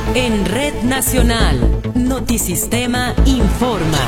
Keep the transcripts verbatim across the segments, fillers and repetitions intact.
En Red Nacional, Notisistema informa.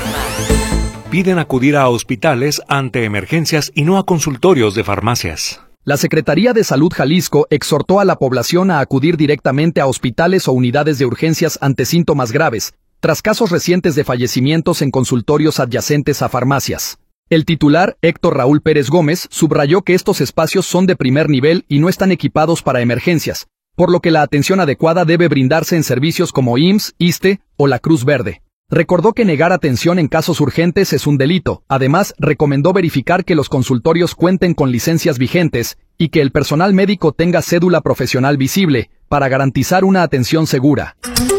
Piden acudir a hospitales ante emergencias y no a consultorios de farmacias. La Secretaría de Salud Jalisco exhortó a la población a acudir directamente a hospitales o unidades de urgencias ante síntomas graves, tras casos recientes de fallecimientos en consultorios adyacentes a farmacias. El titular, Héctor Raúl Pérez Gómez, subrayó que estos espacios son de primer nivel y no están equipados para emergencias, por lo que la atención adecuada debe brindarse en servicios como I M S S, ISSSTE o la Cruz Verde. Recordó que negar atención en casos urgentes es un delito. Además, recomendó verificar que los consultorios cuenten con licencias vigentes y que el personal médico tenga cédula profesional visible para garantizar una atención segura.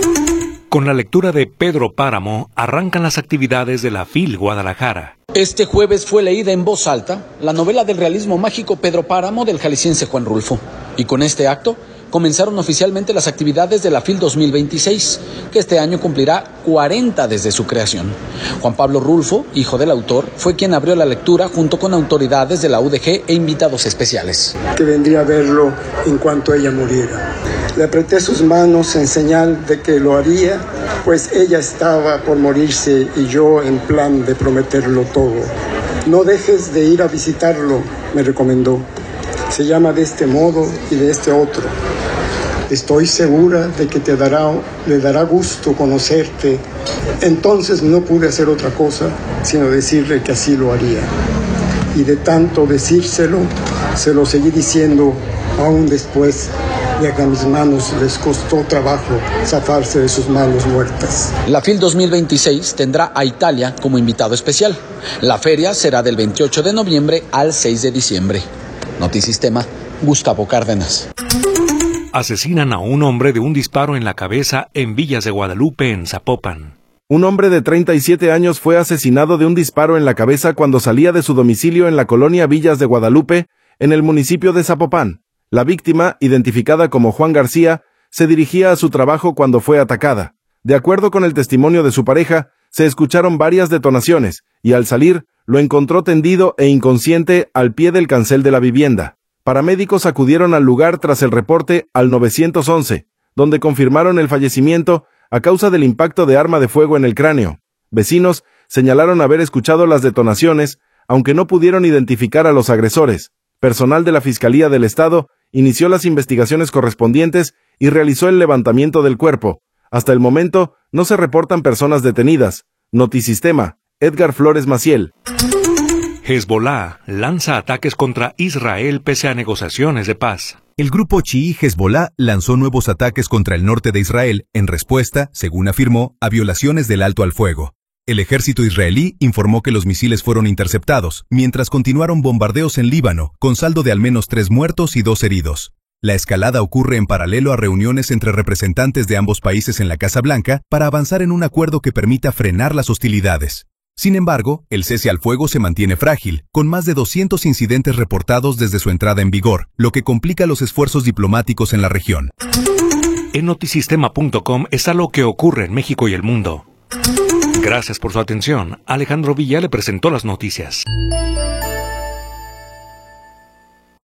Con la lectura de Pedro Páramo, arrancan las actividades de la FIL Guadalajara. Este jueves fue leída en voz alta la novela del realismo mágico Pedro Páramo del jalisciense Juan Rulfo. Y con este acto comenzaron oficialmente las actividades de la FIL dos mil veintiséis, que este año cumplirá cuarenta desde su creación. Juan Pablo Rulfo, hijo del autor, fue quien abrió la lectura junto con autoridades de la U D G e invitados especiales. Que vendría a verlo en cuanto ella muriera. Le apreté sus manos en señal de que lo haría, pues ella estaba por morirse y yo en plan de prometerlo todo. No dejes de ir a visitarlo, me recomendó. Se llama de este modo y de este otro. Estoy segura de que te dará, le dará gusto conocerte. Entonces no pude hacer otra cosa sino decirle que así lo haría. Y de tanto decírselo, se lo seguí diciendo aún después de que a mis manos les costó trabajo zafarse de sus manos muertas. La FIL dos mil veintiséis tendrá a Italia como invitado especial. La feria será del veintiocho de noviembre al seis de diciembre. Notisistema, Gustavo Cárdenas. Asesinan a un hombre de un disparo en la cabeza en Villas de Guadalupe, en Zapopan. Un hombre de treinta y siete años fue asesinado de un disparo en la cabeza cuando salía de su domicilio en la colonia Villas de Guadalupe, en el municipio de Zapopan. La víctima, identificada como Juan García, se dirigía a su trabajo cuando fue atacada. De acuerdo con el testimonio de su pareja, se escucharon varias detonaciones, y al salir, lo encontró tendido e inconsciente al pie del cancel de la vivienda. Paramédicos acudieron al lugar tras el reporte al nueve once, donde confirmaron el fallecimiento a causa del impacto de arma de fuego en el cráneo. Vecinos señalaron haber escuchado las detonaciones, aunque no pudieron identificar a los agresores. Personal de la Fiscalía del Estado inició las investigaciones correspondientes y realizó el levantamiento del cuerpo. Hasta el momento, no se reportan personas detenidas. Notisistema, Edgar Flores Maciel. Hezbolá lanza ataques contra Israel pese a negociaciones de paz. El grupo chií Hezbolá lanzó nuevos ataques contra el norte de Israel en respuesta, según afirmó, a violaciones del alto al fuego. El ejército israelí informó que los misiles fueron interceptados, mientras continuaron bombardeos en Líbano, con saldo de al menos tres muertos y dos heridos. La escalada ocurre en paralelo a reuniones entre representantes de ambos países en la Casa Blanca para avanzar en un acuerdo que permita frenar las hostilidades. Sin embargo, el cese al fuego se mantiene frágil, con más de doscientos incidentes reportados desde su entrada en vigor, lo que complica los esfuerzos diplomáticos en la región. En notisistema punto com está lo que ocurre en México y el mundo. Gracias por su atención. Alejandro Villa le presentó las noticias.